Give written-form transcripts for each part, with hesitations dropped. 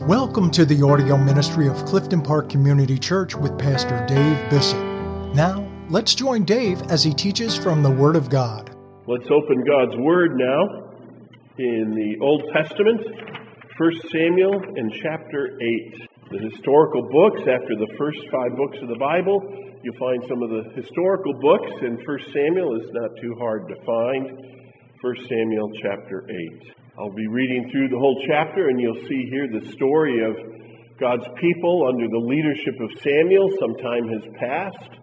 Welcome to the audio ministry of Clifton Park Community Church with Pastor Dave Bissett. Now, let's join Dave as he teaches from the Word of God. Let's open God's Word now in the Old Testament, 1 Samuel and chapter 8. The historical books, after the first 5 books of the Bible, you'll find some of the historical books, and 1 Samuel is not too hard to find. 1 Samuel chapter 8. I'll be reading through the whole chapter, and you'll see here the story of God's people under the leadership of Samuel. Some time has passed,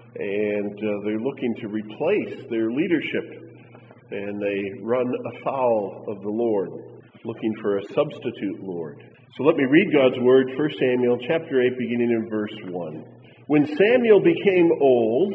and they're looking to replace their leadership, and they run afoul of the Lord, looking for a substitute Lord. So let me read God's Word, 1 Samuel chapter 8, beginning in verse 1. When Samuel became old,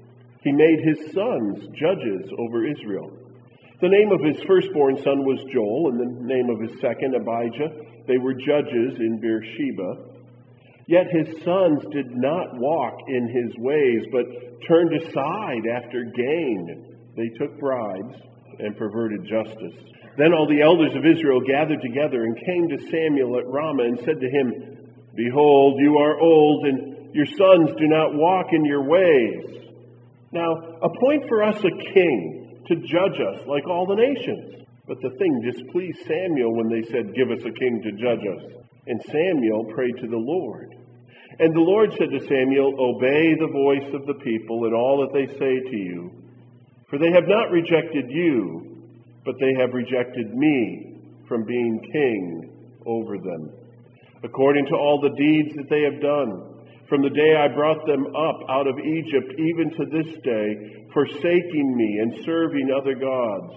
he made his sons judges over Israel. The name of his firstborn son was Joel, and the name of his second, Abijah. They were judges in Beersheba. Yet his sons did not walk in his ways, but turned aside after gain. They took bribes and perverted justice. Then all the elders of Israel gathered together and came to Samuel at Ramah and said to him, "Behold, you are old, and your sons do not walk in your ways. Now appoint for us a king to judge us like all the nations." But the thing displeased Samuel when they said, "Give us a king to judge us." And Samuel prayed to the Lord. And the Lord said to Samuel, "Obey the voice of the people in all that they say to you. For they have not rejected you, but they have rejected me from being king over them, according to all the deeds that they have done. From the day I brought them up out of Egypt, even to this day, forsaking me and serving other gods,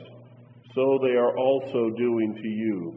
so they are also doing to you.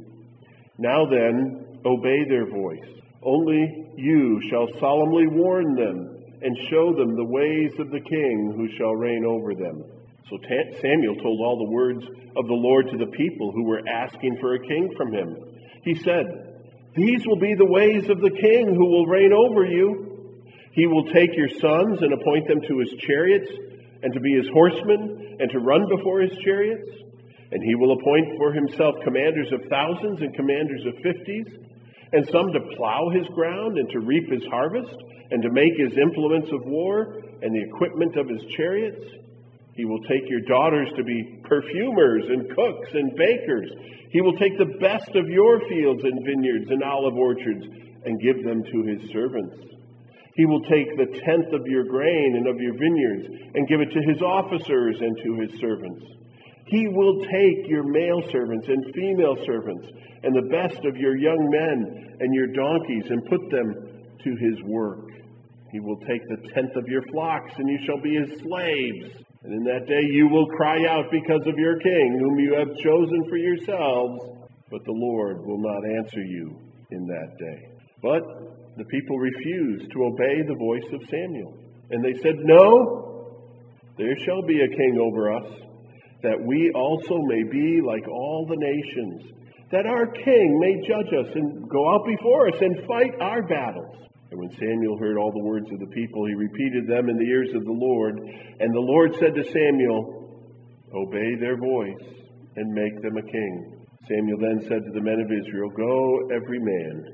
Now then, obey their voice. Only you shall solemnly warn them and show them the ways of the king who shall reign over them." So Samuel told all the words of the Lord to the people who were asking for a king from him. He said, "These will be the ways of the king who will reign over you. He will take your sons and appoint them to his chariots, and to be his horsemen, and to run before his chariots. And he will appoint for himself commanders of thousands and commanders of 50s, and some to plow his ground and to reap his harvest, and to make his implements of war and the equipment of his chariots. He will take your daughters to be perfumers and cooks and bakers. He will take the best of your fields and vineyards and olive orchards and give them to his servants. He will take the tenth of your grain and of your vineyards and give it to his officers and to his servants. He will take your male servants and female servants and the best of your young men and your donkeys and put them to his work. He will take the tenth of your flocks, and you shall be his slaves. And in that day you will cry out because of your king, whom you have chosen for yourselves, but the Lord will not answer you in that day." But the people refused to obey the voice of Samuel. And they said, "No, there shall be a king over us, that we also may be like all the nations, that our king may judge us and go out before us and fight our battles." And when Samuel heard all the words of the people, he repeated them in the ears of the Lord. And the Lord said to Samuel, "Obey their voice and make them a king." Samuel then said to the men of Israel, "Go every man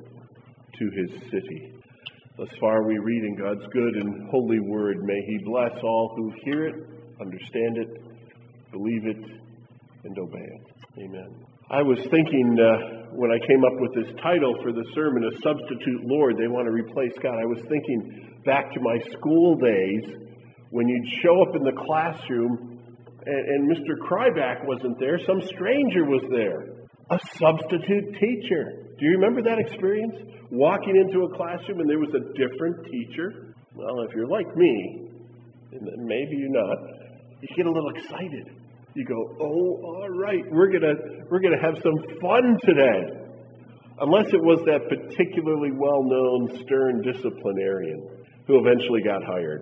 to his city." Thus far we read in God's good and holy word. May he bless all who hear it, understand it, believe it, and obey it. Amen. I was thinking when I came up with this title for the sermon, "A Substitute Lord." They want to replace God. I was thinking back to my school days when you'd show up in the classroom and Mr. Kryback wasn't there. Some stranger was there. A substitute teacher. Do you remember that experience? Walking into a classroom and there was a different teacher? Well, if you're like me, and maybe you're not, you get a little excited. You go, "Oh, all right, we're gonna have some fun today." Unless it was that particularly well-known stern disciplinarian who eventually got hired.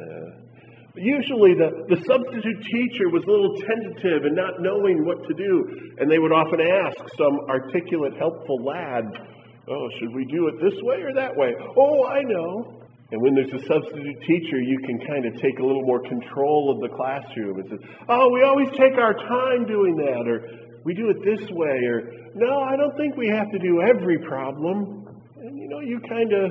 Usually the substitute teacher was a little tentative and not knowing what to do, and they would often ask some articulate, helpful lad, "Oh, should we do it this way or that way?" "Oh, I know." And when there's a substitute teacher, you can kind of take a little more control of the classroom and say, "Oh, we always take our time doing that," or we do it this way, or no, I don't think we have to do every problem. And you kind of,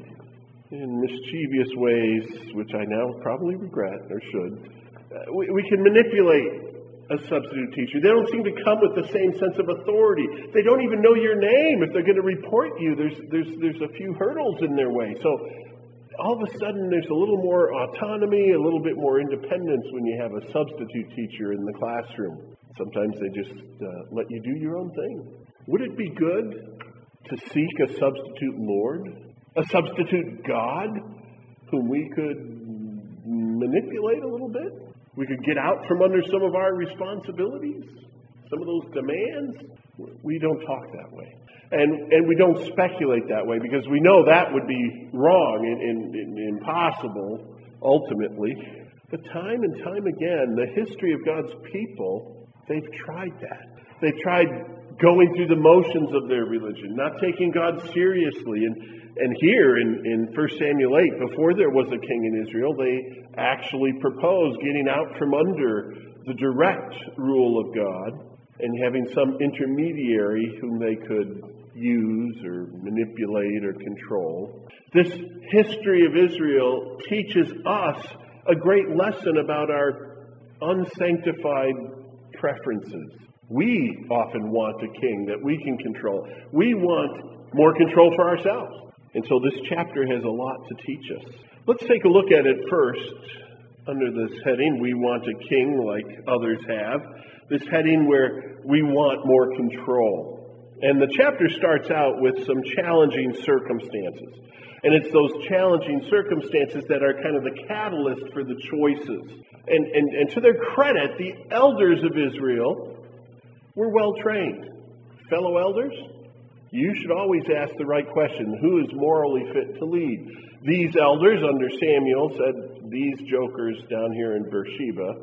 in mischievous ways, which I now probably regret or should, we can manipulate a substitute teacher. They don't seem to come with the same sense of authority. They don't even know your name. If they're going to report you, there's a few hurdles in their way. So all of a sudden, there's a little more autonomy, a little bit more independence when you have a substitute teacher in the classroom. Sometimes they just let you do your own thing. Would it be good to seek a substitute Lord, a substitute God, whom we could manipulate a little bit? We could get out from under some of our responsibilities, some of those demands. We don't talk that way. And we don't speculate that way, because we know that would be wrong and impossible, ultimately. But time and time again, the history of God's people, they've tried that. They've tried going through the motions of their religion, not taking God seriously. And here in 1 Samuel 8, before there was a king in Israel, they actually proposed getting out from under the direct rule of God and having some intermediary whom they could use or manipulate or control. This history of Israel teaches us a great lesson about our unsanctified preferences. We often want a king that we can control. We want more control for ourselves. And so this chapter has a lot to teach us. Let's take a look at it first under this heading, we want a king like others have. This heading where we want more control. And the chapter starts out with some challenging circumstances. And it's those challenging circumstances that are kind of the catalyst for the choices. And to their credit, the elders of Israel were well trained. Fellow elders, you should always ask the right question. Who is morally fit to lead? These elders under Samuel said, these jokers down here in Beersheba,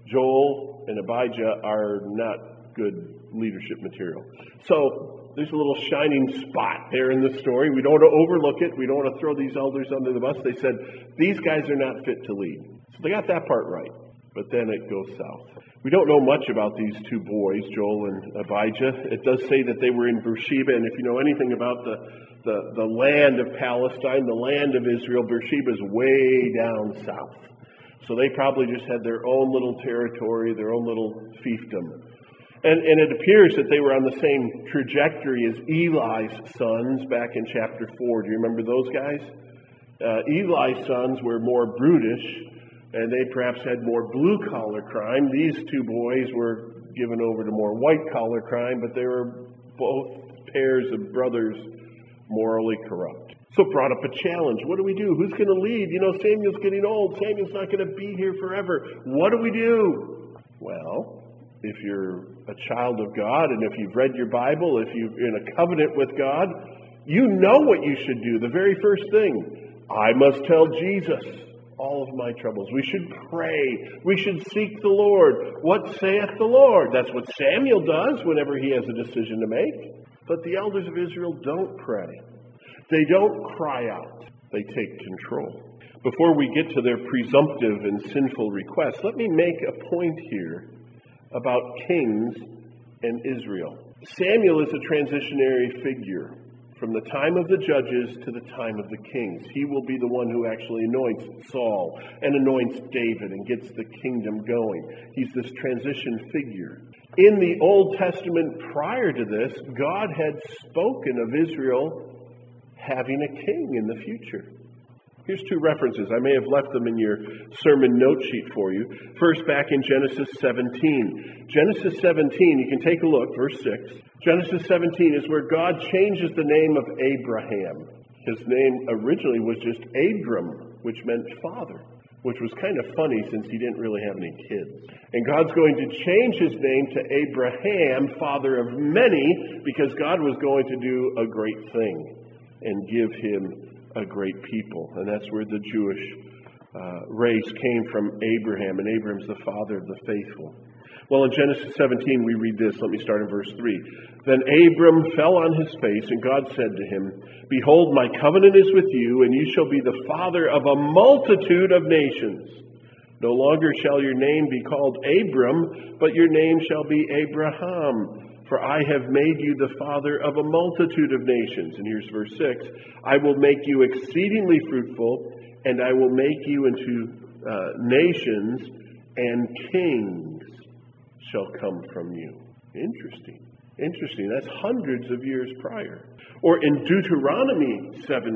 Joel and Abijah, are not good leadership material. So there's a little shining spot there in the story. We don't want to overlook it. We don't want to throw these elders under the bus. They said, these guys are not fit to lead. So they got that part right. But then it goes south. We don't know much about these two boys, Joel and Abijah. It does say that they were in Beersheba, and if you know anything about the land of Palestine, the land of Israel, Beersheba is way down south. So they probably just had their own little territory, their own little fiefdom. And it appears that they were on the same trajectory as Eli's sons back in chapter 4. Do you remember those guys? Eli's sons were more brutish, and they perhaps had more blue-collar crime. These two boys were given over to more white-collar crime, but they were both pairs of brothers morally corrupt. So it brought up a challenge. What do we do? Who's going to lead? You know, Samuel's getting old. Samuel's not going to be here forever. What do we do? Well, if you're a child of God, and if you've read your Bible, if you're in a covenant with God, you know what you should do. The very first thing, I must tell Jesus all of my troubles. We should pray. We should seek the Lord. What saith the Lord? That's what Samuel does whenever he has a decision to make. But the elders of Israel don't pray. They don't cry out. They take control. Before we get to their presumptive and sinful requests, let me make a point here about kings and Israel. Samuel is a transitionary figure from the time of the judges to the time of the kings. He will be the one who actually anoints Saul and anoints David and gets the kingdom going. He's this transition figure. In the Old Testament prior to this, God had spoken of Israel having a king in the future. Here's two references. I may have left them in your sermon note sheet for you. First, back in Genesis 17. Genesis 17, you can take a look, verse 6. Genesis 17 is where God changes the name of Abraham. His name originally was just Abram, which meant father, which was kind of funny since he didn't really have any kids. And God's going to change his name to Abraham, father of many, because God was going to do a great thing and give him a great people. And that's where the Jewish race came from, Abraham. And Abraham's the father of the faithful. Well, in Genesis 17, we read this. Let me start in verse 3. Then Abram fell on his face, and God said to him, Behold, my covenant is with you, and you shall be the father of a multitude of nations. No longer shall your name be called Abram, but your name shall be Abraham. For I have made you the father of a multitude of nations. And here's verse 6. I will make you exceedingly fruitful, and I will make you into nations, and kings shall come from you. Interesting. That's hundreds of years prior. Or in Deuteronomy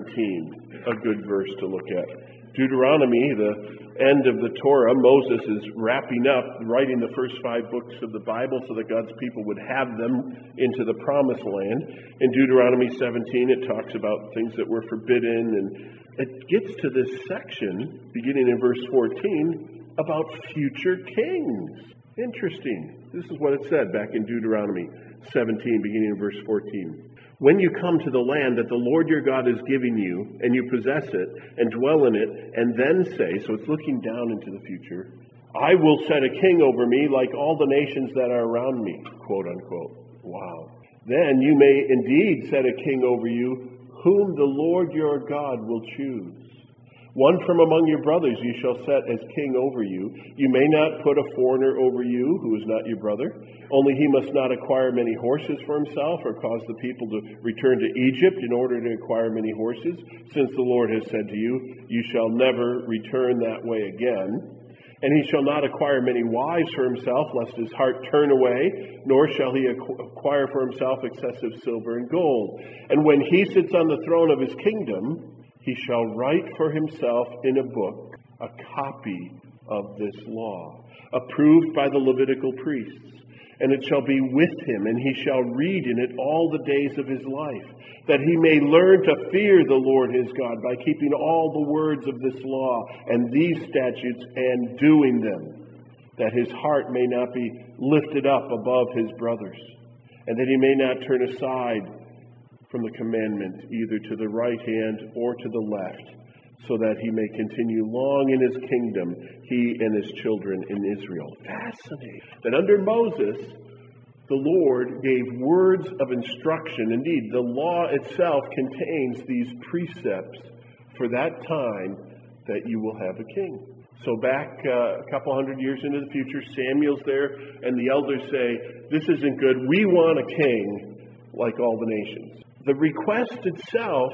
17, a good verse to look at. Deuteronomy, the end of the Torah, Moses is wrapping up, writing the first 5 books of the Bible so that God's people would have them into the promised land. In Deuteronomy 17, it talks about things that were forbidden, and it gets to this section, beginning in verse 14, about future kings. Interesting. This is what it said back in Deuteronomy 17, beginning in verse 14. When you come to the land that the Lord your God is giving you, and you possess it, and dwell in it, and then say, so it's looking down into the future, I will set a king over me like all the nations that are around me, quote unquote. Wow. Then you may indeed set a king over you, whom the Lord your God will choose. One from among your brothers you shall set as king over you. You may not put a foreigner over you who is not your brother. Only he must not acquire many horses for himself, or cause the people to return to Egypt in order to acquire many horses, since the Lord has said to you, you shall never return that way again. And he shall not acquire many wives for himself, lest his heart turn away, nor shall he acquire for himself excessive silver and gold. And when he sits on the throne of his kingdom, he shall write for himself in a book a copy of this law, approved by the Levitical priests. And it shall be with him, and he shall read in it all the days of his life, that he may learn to fear the Lord his God by keeping all the words of this law and these statutes and doing them, that his heart may not be lifted up above his brothers, and that he may not turn aside from the commandment, either to the right hand or to the left, so that he may continue long in his kingdom, he and his children in Israel. Fascinating. That under Moses, the Lord gave words of instruction. Indeed, the law itself contains these precepts for that time that you will have a king. So back a couple hundred years into the future, Samuel's there, and the elders say, this isn't good. We want a king like all the nations. The request itself,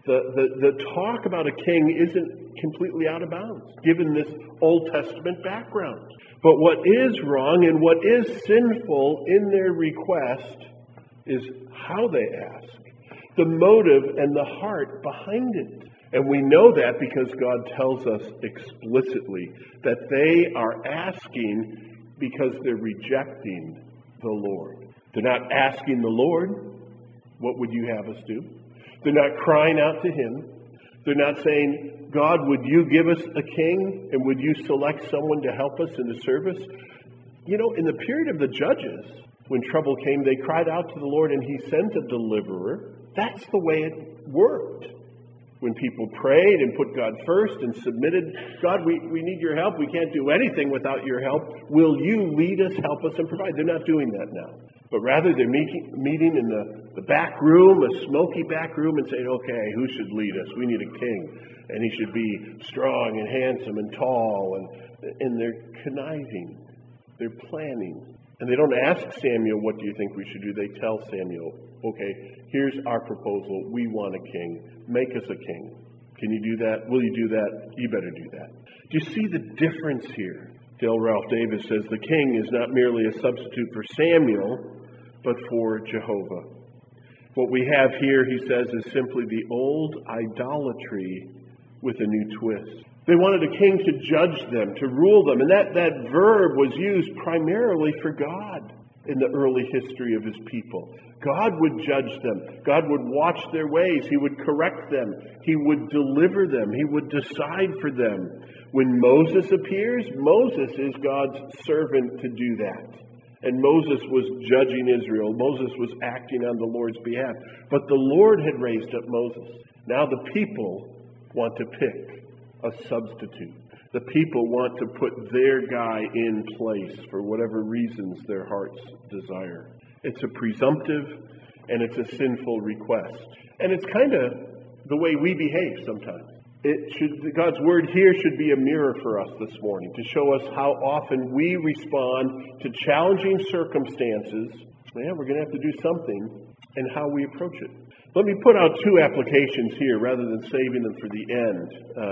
the talk about a king isn't completely out of bounds, given this Old Testament background. But what is wrong and what is sinful in their request is how they ask, the motive and the heart behind it. And we know that because God tells us explicitly that they are asking because they're rejecting the Lord. They're not asking the Lord, what would you have us do? They're not crying out to him. They're not saying, God, would you give us a king? And would you select someone to help us in the service? You know, in the period of the judges, when trouble came, they cried out to the Lord and he sent a deliverer. That's the way it worked. When people prayed and put God first and submitted, God, we need your help. We can't do anything without your help. Will you lead us, help us, and provide? They're not doing that now. But rather they're meeting in the back room, a smoky back room, and saying, okay, who should lead us? We need a king. And he should be strong and handsome and tall. And they're conniving. They're planning. And they don't ask Samuel, what do you think we should do? They tell Samuel, okay, here's our proposal. We want a king. Make us a king. Can you do that? Will you do that? You better do that. Do you see the difference here? Dale Ralph Davis says the king is not merely a substitute for Samuel, but for Jehovah. What we have here, he says, is simply the old idolatry with a new twist. They wanted a king to judge them, to rule them. And that verb was used primarily for God in the early history of his people. God would judge them. God would watch their ways. He would correct them. He would deliver them. He would decide for them. When Moses appears, Moses is God's servant to do that. And Moses was judging Israel. Moses was acting on the Lord's behalf. But the Lord had raised up Moses. Now the people want to pick a substitute. The people want to put their guy in place for whatever reasons their hearts desire. It's a presumptive and it's a sinful request. And it's kind of the way we behave sometimes. God's word here should be a mirror for us this morning to show us how often we respond to challenging circumstances Yeah, we're going to have to do something, and how we approach it. Let me put out two applications here rather than saving them for the end.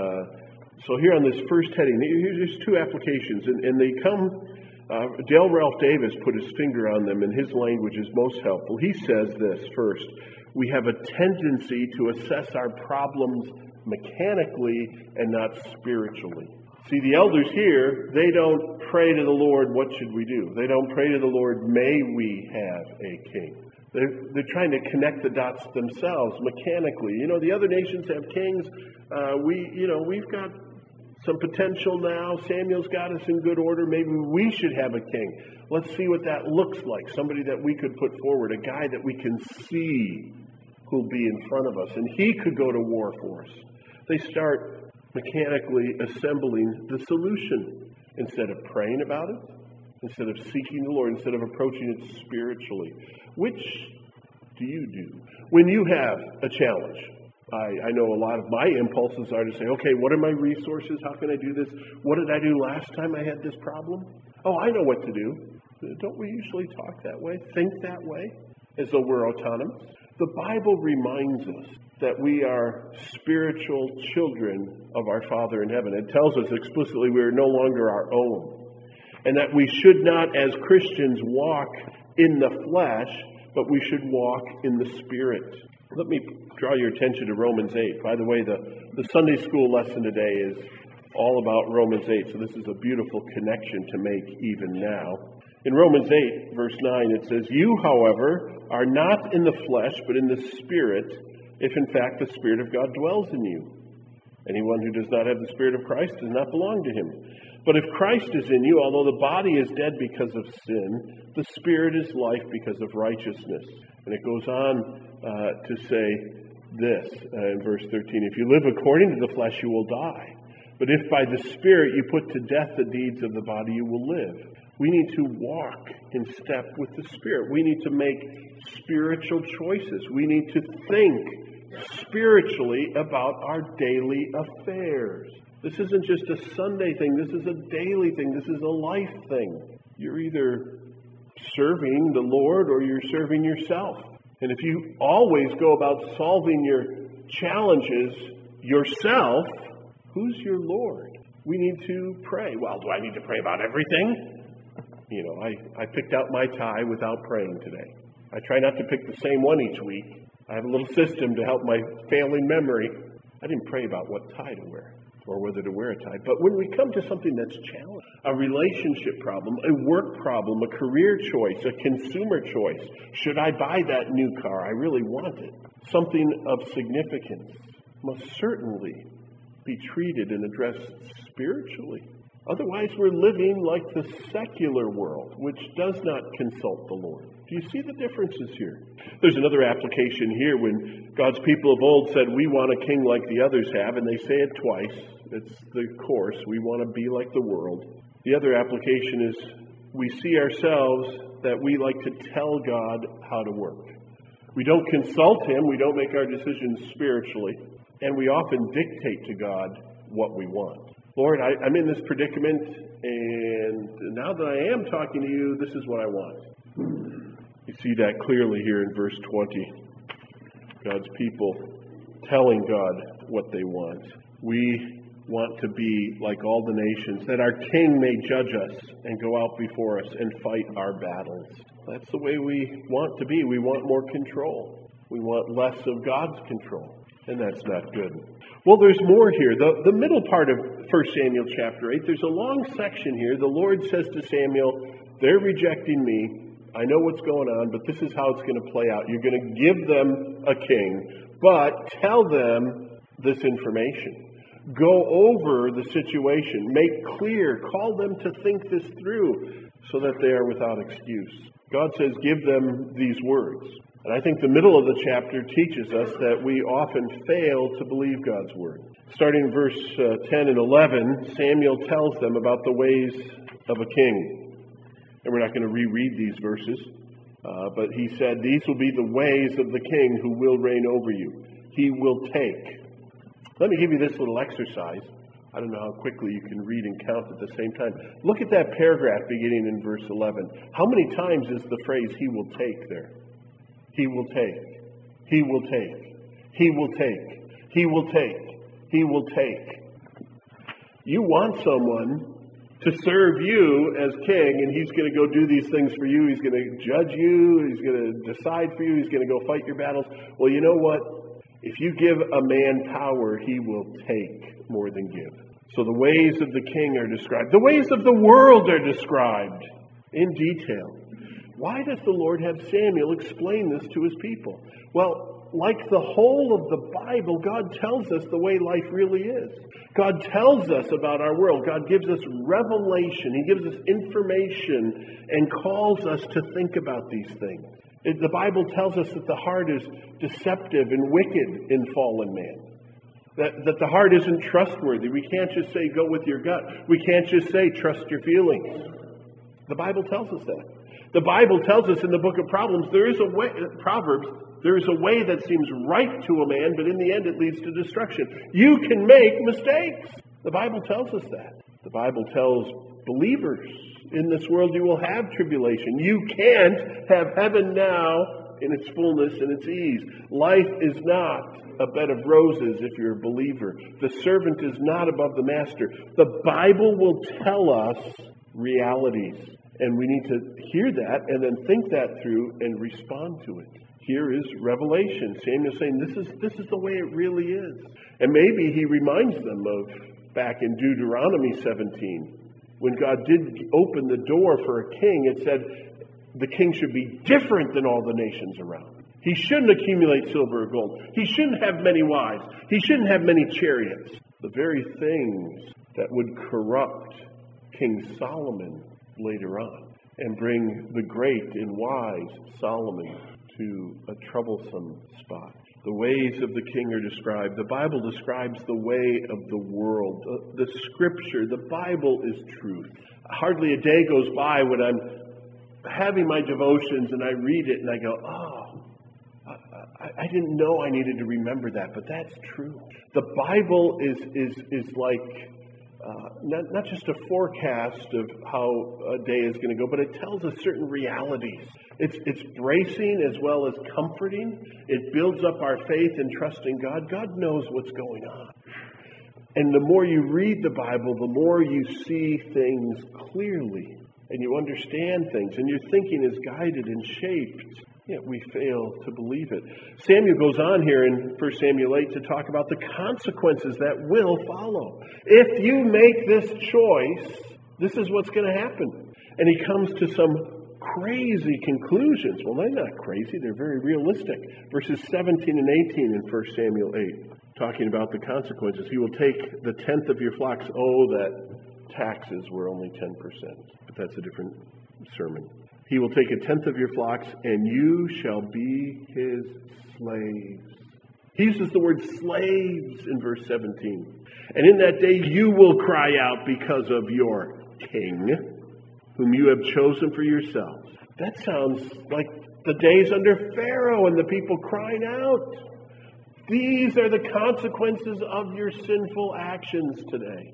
So here on this first heading, here's two applications, and they come, Dale Ralph Davis put his finger on them, and his language is most helpful. He says this first: we have a tendency to assess our problems mechanically and not spiritually. See, the elders here, they don't pray to the Lord, what should we do? They don't pray to the Lord, may we have a king. They're trying to connect the dots themselves mechanically. You know, the other nations have kings. We've got some potential now. Samuel's got us in good order. Maybe we should have a king. Let's see what that looks like. Somebody that we could put forward, a guy that we can see who'll be in front of us, and he could go to war for us. They start mechanically assembling the solution instead of praying about it, instead of seeking the Lord, instead of approaching it spiritually. Which do you do when you have a challenge? I know a lot of my impulses are to say, okay, what are my resources? How can I do this? What did I do last time I had this problem? Oh, I know what to do. Don't we usually talk that way, think that way, as though we're autonomous? The Bible reminds us that we are spiritual children of our Father in heaven. It tells us explicitly we are no longer our own, and that we should not, as Christians, walk in the flesh, but we should walk in the Spirit. Let me draw your attention to Romans 8. By the way, the Sunday school lesson today is all about Romans 8, so this is a beautiful connection to make even now. In Romans 8, verse 9, it says, "You, however, are not in the flesh, but in the Spirit, if in fact the Spirit of God dwells in you. Anyone who does not have the Spirit of Christ does not belong to him. But if Christ is in you, although the body is dead because of sin, the Spirit is life because of righteousness." And it goes on to say this in verse 13, "If you live according to the flesh, you will die. But if by the Spirit you put to death the deeds of the body, you will live." We need to walk in step with the Spirit. We need to make spiritual choices. We need to think spiritually about our daily affairs. This isn't just a Sunday thing. This is a daily thing. This is a life thing. You're either serving the Lord or you're serving yourself. And if you always go about solving your challenges yourself, who's your Lord? We need to pray. Well, do I need to pray about everything? You know, I picked out my tie without praying today. I try not to pick the same one each week. I have a little system to help my family memory. I didn't pray about what tie to wear or whether to wear a tie. But when we come to something that's challenging, a relationship problem, a work problem, a career choice, a consumer choice, should I buy that new car? I really want it. Something of significance must certainly be treated and addressed spiritually. Otherwise, we're living like the secular world, which does not consult the Lord. Do you see the differences here? There's another application here when God's people of old said, we want a king like the others have, and they say it twice. It's the course. We want to be like the world. The other application is we see ourselves that we like to tell God how to work. We don't consult Him. We don't make our decisions spiritually. And we often dictate to God what we want. Lord, I'm in this predicament, and now that I am talking to you, this is what I want. You see that clearly here in verse 20. God's people telling God what they want. We want to be like all the nations, that our king may judge us and go out before us and fight our battles. That's the way we want to be. We want more control. We want less of God's control, and that's not good. Well, there's more here. The middle part of 1 Samuel chapter 8, there's a long section here. The Lord says to Samuel, they're rejecting me. I know what's going on, but this is how it's going to play out. You're going to give them a king, but tell them this information. Go over the situation. Make clear. Call them to think this through so that they are without excuse. God says, give them these words. And I think the middle of the chapter teaches us that we often fail to believe God's word. Starting in verse 10 and 11, Samuel tells them about the ways of a king. And we're not going to reread these verses, but he said, these will be the ways of the king who will reign over you. He will take. Let me give you this little exercise. I don't know how quickly you can read and count at the same time. Look at that paragraph beginning in verse 11. How many times is the phrase, he will take there? He will take. He will take. He will take. He will take. He will take. You want someone to serve you as king, and he's going to go do these things for you. He's going to judge you. He's going to decide for you. He's going to go fight your battles. Well, you know what? If you give a man power, he will take more than give. So the ways of the king are described. The ways of the world are described in detail. Why does the Lord have Samuel explain this to his people? Well, like the whole of the Bible, God tells us the way life really is. God tells us about our world. God gives us revelation. He gives us information and calls us to think about these things. The Bible tells us that the heart is deceptive and wicked in fallen man. That the heart isn't trustworthy. We can't just say, go with your gut. We can't just say, trust your feelings. The Bible tells us that. The Bible tells us in the book of Proverbs, there is a way that seems right to a man, but in the end it leads to destruction. You can make mistakes. The Bible tells us that. The Bible tells believers, in this world you will have tribulation. You can't have heaven now in its fullness and its ease. Life is not a bed of roses if you're a believer. The servant is not above the master. The Bible will tell us realities. And we need to hear that and then think that through and respond to it. Here is revelation. Samuel's saying this is the way it really is. And maybe he reminds them of back in Deuteronomy 17. When God did open the door for a king, it said the king should be different than all the nations around. He shouldn't accumulate silver or gold. He shouldn't have many wives. He shouldn't have many chariots. The very things that would corrupt King Solomon later on and bring the great and wise Solomon to a troublesome spot. The ways of the king are described. The Bible describes the way of the world. The Scripture, the Bible is truth. Hardly a day goes by when I'm having my devotions and I read it and I go, I didn't know I needed to remember that, but that's true. The Bible is like not just a forecast of how a day is going to go, but it tells us certain realities. It's bracing as well as comforting. It builds up our faith and trust in God. God knows what's going on. And the more you read the Bible, the more you see things clearly and you understand things and your thinking is guided and shaped. Yet we fail to believe it. Samuel goes on here in 1 Samuel 8 to talk about the consequences that will follow. If you make this choice, this is what's going to happen. And he comes to some crazy conclusions. Well, they're not crazy. They're very realistic. Verses 17 and 18 in 1 Samuel 8, talking about the consequences. He will take the tenth of your flocks. Oh, that taxes were only 10%. But that's a different sermon. He will take a tenth of your flocks, and you shall be his slaves. He uses the word slaves in verse 17. And in that day you will cry out because of your king, whom you have chosen for yourselves. That sounds like the days under Pharaoh and the people crying out. These are the consequences of your sinful actions today.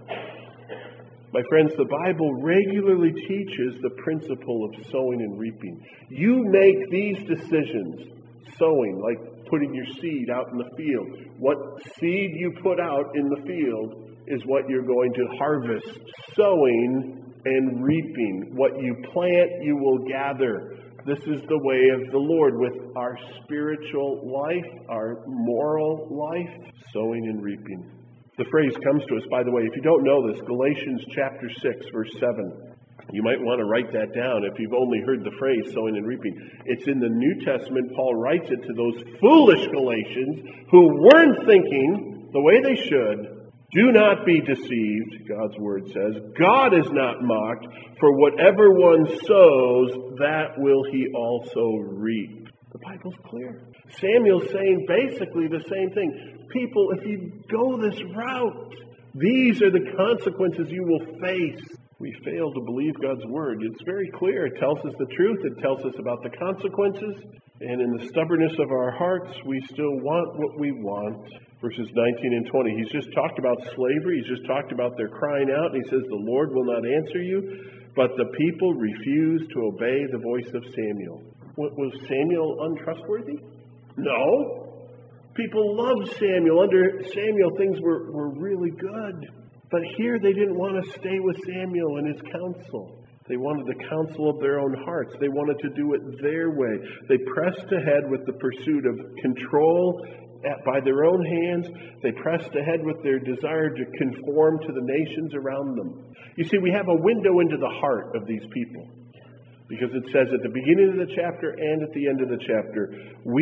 My friends, the Bible regularly teaches the principle of sowing and reaping. You make these decisions, sowing, like putting your seed out in the field. What seed you put out in the field is what you're going to harvest. Sowing and reaping. What you plant, you will gather. This is the way of the Lord with our spiritual life, our moral life, sowing and reaping. The phrase comes to us, by the way, if you don't know this, Galatians chapter 6, verse 7. You might want to write that down if you've only heard the phrase sowing and reaping. It's in the New Testament. Paul writes it to those foolish Galatians who weren't thinking the way they should. Do not be deceived, God's word says. God is not mocked, for whatever one sows, that will he also reap. The Bible's clear. Samuel's saying basically the same thing. People, if you go this route, these are the consequences you will face. We fail to believe God's word. It's very clear. It tells us the truth. It tells us about the consequences. And in the stubbornness of our hearts, we still want what we want. Verses 19 and 20. He's just talked about slavery. He's just talked about their crying out. And he says, the Lord will not answer you. But the people refused to obey the voice of Samuel. Was Samuel untrustworthy? No. People loved Samuel. Under Samuel, things were really good. But here they didn't want to stay with Samuel and his counsel. They wanted the counsel of their own hearts. They wanted to do it their way. They pressed ahead with the pursuit of control by their own hands. They pressed ahead with their desire to conform to the nations around them. You see, we have a window into the heart of these people. Because it says at the beginning of the chapter and at the end of the chapter,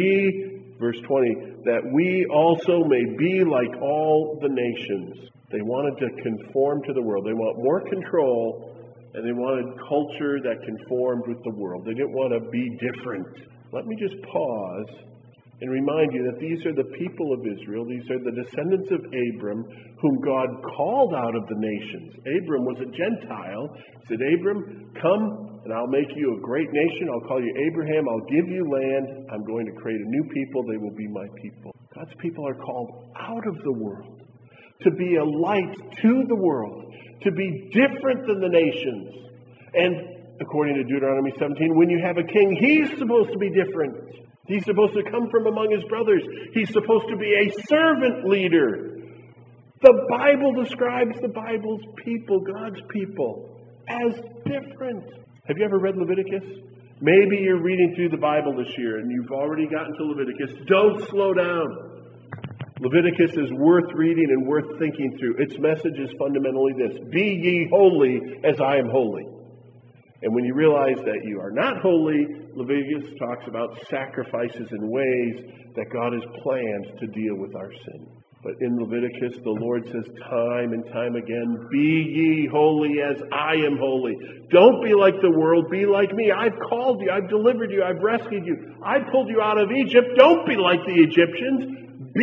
verse 20, that we also may be like all the nations. They wanted to conform to the world. They want more control, and they wanted culture that conformed with the world. They didn't want to be different. Let me just pause and remind you that these are the people of Israel. These are the descendants of Abram, whom God called out of the nations. Abram was a Gentile. He said, Abram, come and I'll make you a great nation. I'll call you Abraham. I'll give you land. I'm going to create a new people. They will be my people. God's people are called out of the world to be a light to the world, to be different than the nations. And according to Deuteronomy 17, when you have a king, he's supposed to be different. He's supposed to come from among his brothers. He's supposed to be a servant leader. The Bible describes the Bible's people, God's people, as different. Have you ever read Leviticus? Maybe you're reading through the Bible this year and you've already gotten to Leviticus. Don't slow down. Leviticus is worth reading and worth thinking through. Its message is fundamentally this: be ye holy as I am holy. And when you realize that you are not holy, Leviticus talks about sacrifices and ways that God has planned to deal with our sin. But in Leviticus, the Lord says time and time again, be ye holy as I am holy. Don't be like the world, be like me. I've called you, I've delivered you, I've rescued you. I pulled you out of Egypt. Don't be like the Egyptians.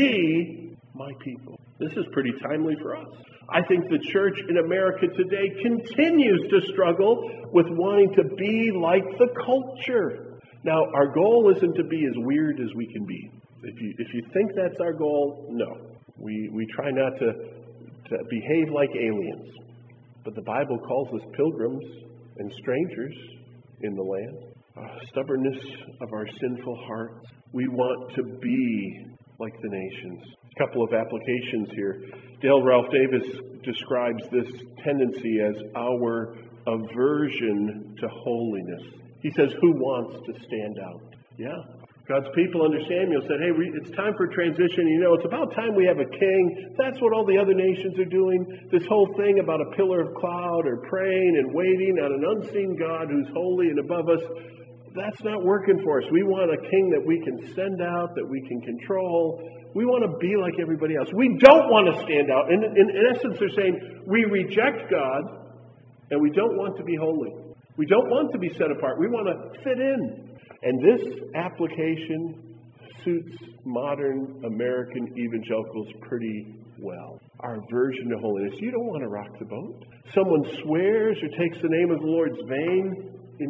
Be my people. This is pretty timely for us. I think the church in America today continues to struggle with wanting to be like the culture. Now, our goal isn't to be as weird as we can be. If you think that's our goal, no. We try not to behave like aliens. But the Bible calls us pilgrims and strangers in the land. Stubbornness of our sinful hearts. We want to be like the nations. A couple of applications here. Dale Ralph Davis describes this tendency as our aversion to holiness. He says, who wants to stand out? Yeah. God's people under Samuel said, hey, it's time for transition. You know, it's about time we have a king. That's what all the other nations are doing. This whole thing about a pillar of cloud or praying and waiting on an unseen God who's holy and above us, that's not working for us. We want a king that we can send out, that we can control. We want to be like everybody else. We don't want to stand out. In essence, they're saying we reject God and we don't want to be holy. We don't want to be set apart. We want to fit in. And this application suits modern American evangelicals pretty well. Our aversion to holiness. You don't want to rock the boat. Someone swears or takes the name of the Lord's name in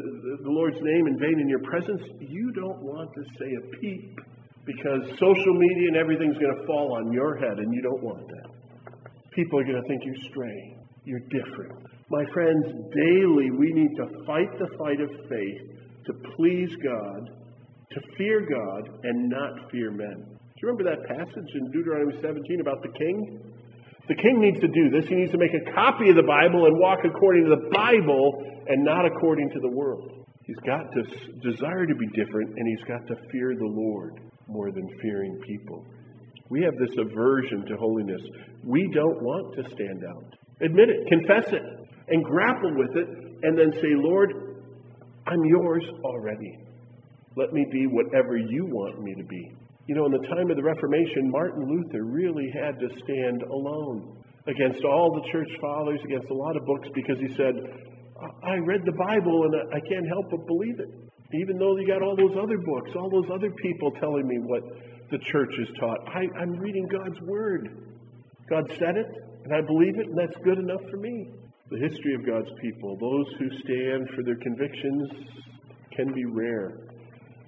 your presence. You don't want to say a peep because social media and everything's going to fall on your head, and you don't want that. People are going to think you're stray. You're different. My friends, daily we need to fight the fight of faith to please God, to fear God, and not fear men. Do you remember that passage in Deuteronomy 17 about the king? The king needs to do this. He needs to make a copy of the Bible and walk according to the Bible and not according to the world. He's got to desire to be different, and he's got to fear the Lord more than fearing people. We have this aversion to holiness. We don't want to stand out. Admit it, confess it, and grapple with it, and then say, Lord, I'm yours already. Let me be whatever you want me to be. You know, in the time of the Reformation, Martin Luther really had to stand alone against all the church fathers, against a lot of books, because he said, I read the Bible and I can't help but believe it. Even though you got all those other books, all those other people telling me what the church has taught. I'm reading God's Word. God said it, and I believe it, and that's good enough for me. The history of God's people, those who stand for their convictions, can be rare.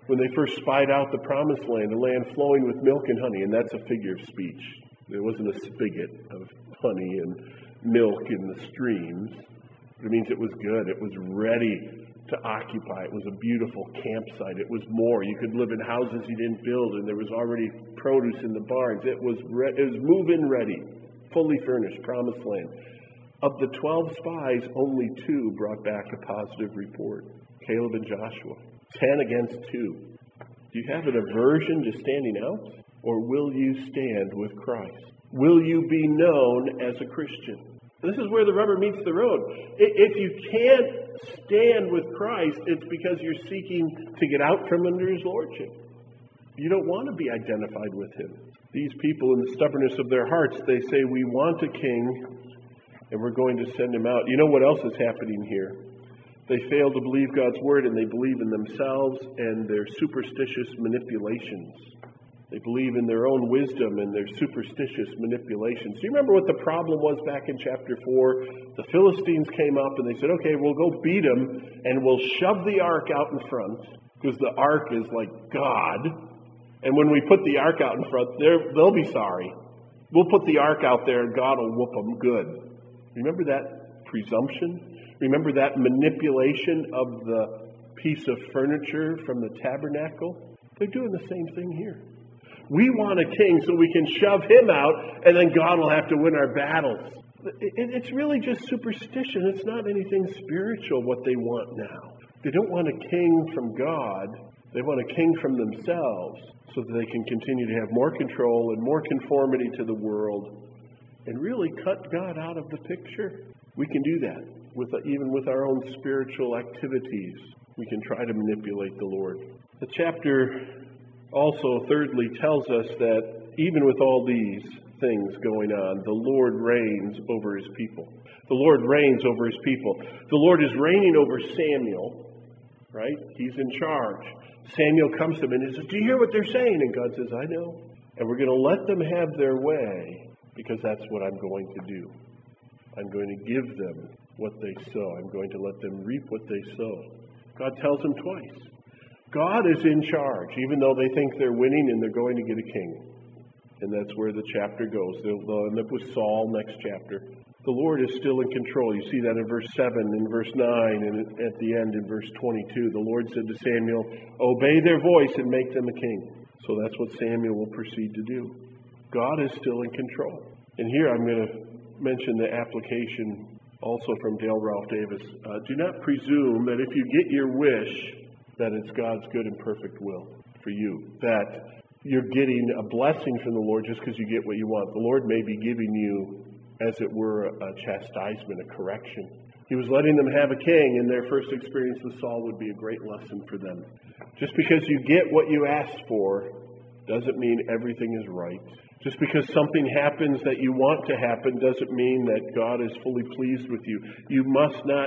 when they first spied out the promised land, a land flowing with milk and honey, and that's a figure of speech. There wasn't a spigot of honey and milk in the streams. It means it was good. It was ready to occupy. It was a beautiful campsite. It was more. You could live in houses you didn't build, and there was already produce in the barns. It was move-in ready, fully furnished, promised land. Of the 12 spies, only 2 brought back a positive report. Caleb and Joshua. 10 against 2. Do you have an aversion to standing out? Or will you stand with Christ? Will you be known as a Christian? This is where the rubber meets the road. If you can't stand with Christ, it's because you're seeking to get out from under His lordship. You don't want to be identified with Him. These people, in the stubbornness of their hearts, they say, we want a king, and we're going to send him out. You know what else is happening here? They fail to believe God's word, and they believe in themselves and their superstitious manipulations. They believe in their own wisdom and their superstitious manipulations. Do you remember what the problem was back in chapter 4? The Philistines came up and they said, okay, we'll go beat them and we'll shove the ark out in front because the ark is like God. And when we put the ark out in front, they'll be sorry. We'll put the ark out there and God will whoop them good. Remember that presumption? Remember that manipulation of the piece of furniture from the tabernacle? They're doing the same thing here. We want a king so we can shove him out, and then God will have to win our battles. It's really just superstition. It's not anything spiritual what they want now. They don't want a king from God. They want a king from themselves so that they can continue to have more control and more conformity to the world and really cut God out of the picture. We can do that even with our own spiritual activities. We can try to manipulate the Lord. The chapter also, thirdly, tells us that even with all these things going on, the Lord reigns over His people. The Lord reigns over His people. The Lord is reigning over Samuel, right? He's in charge. Samuel comes to him and he says, do you hear what they're saying? And God says, I know. And we're going to let them have their way because that's what I'm going to do. I'm going to give them what they sow. I'm going to let them reap what they sow. God tells him twice. God is in charge, even though they think they're winning and they're going to get a king. And that's where the chapter goes. They'll end up with Saul next chapter. The Lord is still in control. You see that in verse 7, in verse 9, and at the end in verse 22. The Lord said to Samuel, obey their voice and make them a king. So that's what Samuel will proceed to do. God is still in control. And here I'm going to mention the application also from Dale Ralph Davis. Do not presume that if you get your wish, that it's God's good and perfect will for you. That you're getting a blessing from the Lord just because you get what you want. The Lord may be giving you, as it were, a chastisement, a correction. He was letting them have a king, and their first experience with Saul would be a great lesson for them. Just because you get what you asked for doesn't mean everything is right. Just because something happens that you want to happen doesn't mean that God is fully pleased with you. You must not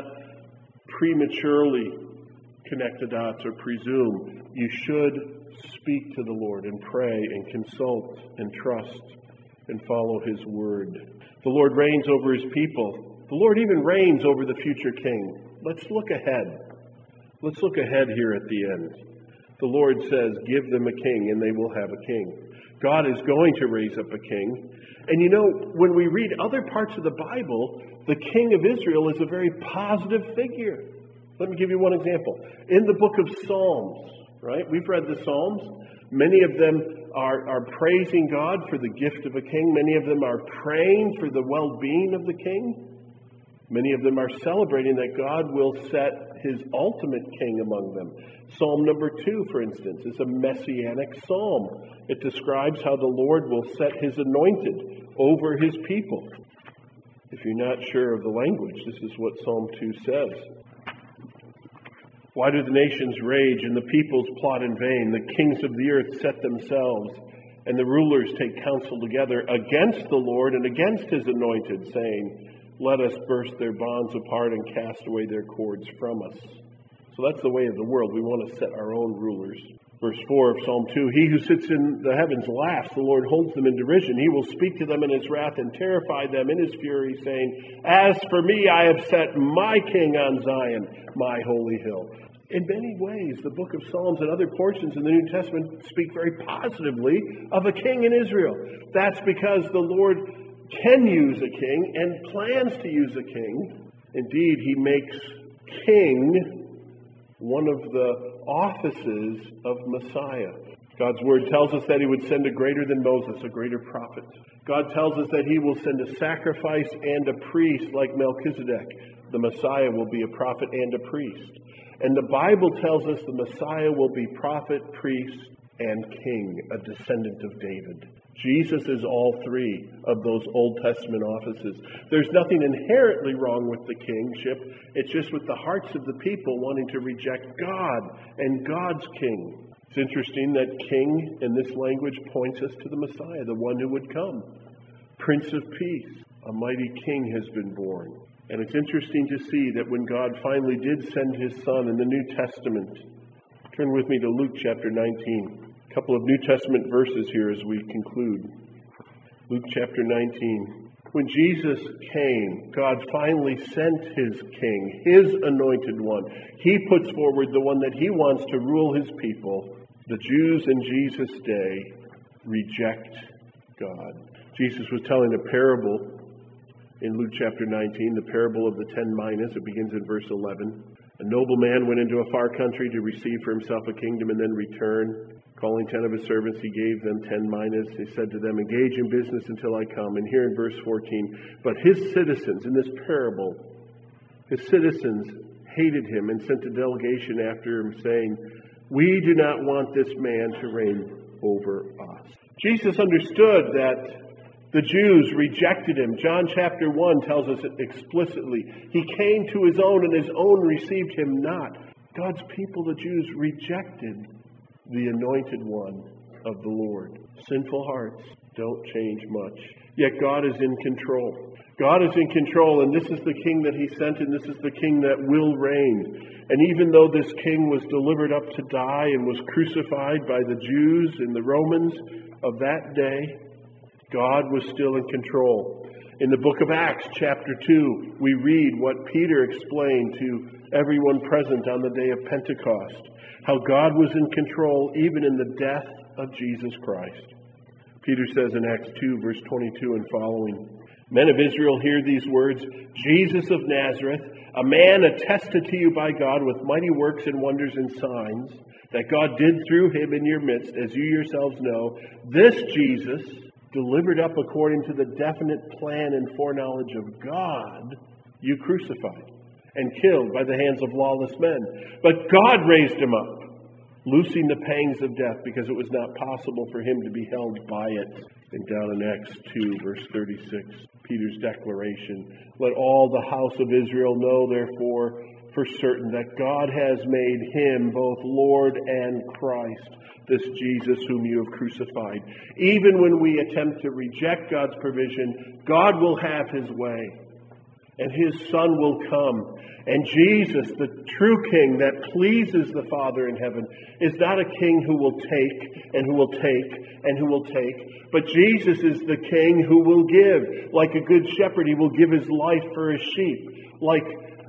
prematurely connect the dots or presume. You should speak to the Lord and pray and consult and trust and follow His word. The Lord reigns over His people. The Lord even reigns over the future king. Let's look ahead. Let's look ahead here at the end. The Lord says, give them a king and they will have a king. God is going to raise up a king. And you know, when we read other parts of the Bible, the king of Israel is a very positive figure. Let me give you one example. In the book of Psalms, right? We've read the Psalms. Many of them are praising God for the gift of a king. Many of them are praying for the well-being of the king. Many of them are celebrating that God will set His ultimate king among them. Psalm number 2, for instance, is a messianic psalm. It describes how the Lord will set His anointed over His people. If you're not sure of the language, this is what Psalm 2 says. Why do the nations rage and the peoples plot in vain? The kings of the earth set themselves, and the rulers take counsel together against the Lord and against His anointed, saying, let us burst their bonds apart and cast away their cords from us. So that's the way of the world. We want to set our own rulers. Verse 4 of Psalm 2, he who sits in the heavens laughs. The Lord holds them in derision. He will speak to them in His wrath and terrify them in His fury, saying, as for me, I have set my king on Zion, my holy hill. In many ways, the book of Psalms and other portions in the New Testament speak very positively of a king in Israel. That's because the Lord can use a king and plans to use a king. Indeed, he makes king one of the offices of Messiah. God's word tells us that he would send a greater than Moses, a greater prophet. God tells us that he will send a sacrifice and a priest like Melchizedek. The Messiah will be a prophet and a priest. And the Bible tells us the Messiah will be prophet, priest, and king, a descendant of David. Jesus is all three of those Old Testament offices. There's nothing inherently wrong with the kingship. It's just with the hearts of the people wanting to reject God and God's king. It's interesting that king in this language points us to the Messiah, the one who would come. Prince of Peace, a mighty king has been born. And it's interesting to see that when God finally did send his Son in the New Testament, turn with me to Luke chapter 19. A couple of New Testament verses here as we conclude. Luke chapter 19. When Jesus came, God finally sent his king, his anointed one. He puts forward the one that he wants to rule his people. The Jews in Jesus' day reject God. Jesus was telling a parable in Luke chapter 19, the parable of the 10 minas. It begins in verse 11. A nobleman went into a far country to receive for himself a kingdom and then return. Calling 10 of his servants, he gave them 10 minas. He said to them, engage in business until I come. And here in verse 14, but his citizens, in this parable, his citizens hated him and sent a delegation after him, saying, we do not want this man to reign over us. Jesus understood that the Jews rejected him. John chapter 1 tells us it explicitly. He came to his own, and his own received him not. God's people, the Jews, rejected the anointed one of the Lord. Sinful hearts don't change much. Yet God is in control. God is in control, and this is the king that he sent, and this is the king that will reign. And even though this king was delivered up to die and was crucified by the Jews and the Romans of that day, God was still in control. In the book of Acts, chapter 2, we read what Peter explained to everyone present on the day of Pentecost, how God was in control even in the death of Jesus Christ. Peter says in Acts 2, verse 22 and following, men of Israel, hear these words, Jesus of Nazareth, a man attested to you by God with mighty works and wonders and signs, that God did through him in your midst, as you yourselves know, this Jesus, delivered up according to the definite plan and foreknowledge of God, you crucified and killed by the hands of lawless men. But God raised him up, loosing the pangs of death, because it was not possible for him to be held by it. And down in Acts 2, verse 36, Peter's declaration, let all the house of Israel know, therefore, for certain that God has made him both Lord and Christ, this Jesus whom you have crucified. Even when we attempt to reject God's provision, God will have his way, and his Son will come. And Jesus, the true King that pleases the Father in heaven, is not a king who will take and who will take and who will take, but Jesus is the King who will give. Like a good shepherd, he will give his life for his sheep. Like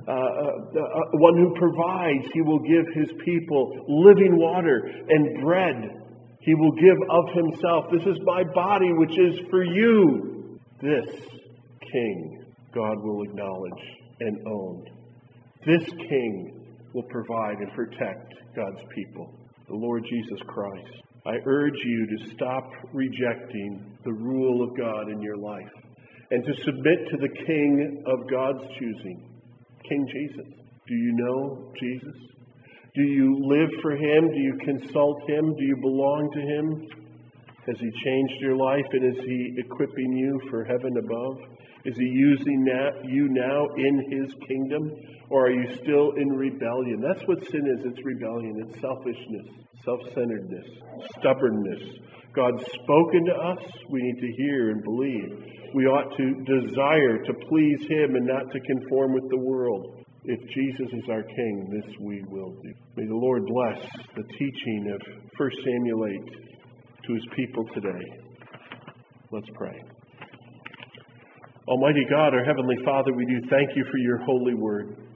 one who provides, he will give his people living water and bread. He will give of himself. This is my body, which is for you. This King God will acknowledge and own. This King will provide and protect God's people, the Lord Jesus Christ. I urge you to stop rejecting the rule of God in your life and to submit to the King of God's choosing, King Jesus. Do you know Jesus? Do you live for him? Do you consult him? Do you belong to him? Has he changed your life, and is he equipping you for heaven above? Is he using you now in his kingdom? Or are you still in rebellion? That's what sin is. It's rebellion. It's selfishness, self-centeredness, stubbornness. God's spoken to us. We need to hear and believe. We ought to desire to please him and not to conform with the world. If Jesus is our King, this we will do. May the Lord bless the teaching of 1 Samuel 8 to his people today. Let's pray. Almighty God, our Heavenly Father, we do thank you for your holy word.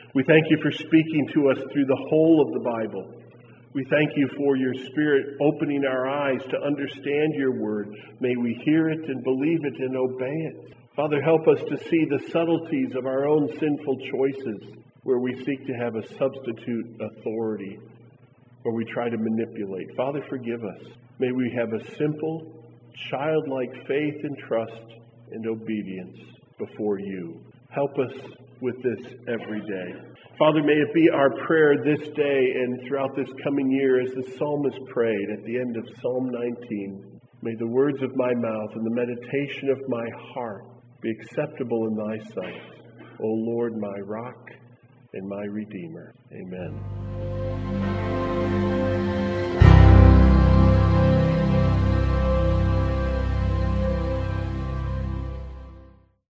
We thank you for speaking to us through the whole of the Bible. We thank you for your Spirit opening our eyes to understand your word. May we hear it and believe it and obey it. Father, help us to see the subtleties of our own sinful choices, where we seek to have a substitute authority, where we try to manipulate. Father, forgive us. May we have a simple, childlike faith and trust and obedience before you. Help us with this every day. Father, may it be our prayer this day and throughout this coming year as the psalmist prayed at the end of Psalm 19. May the words of my mouth and the meditation of my heart be acceptable in thy sight, O Lord, my rock and my redeemer. Amen.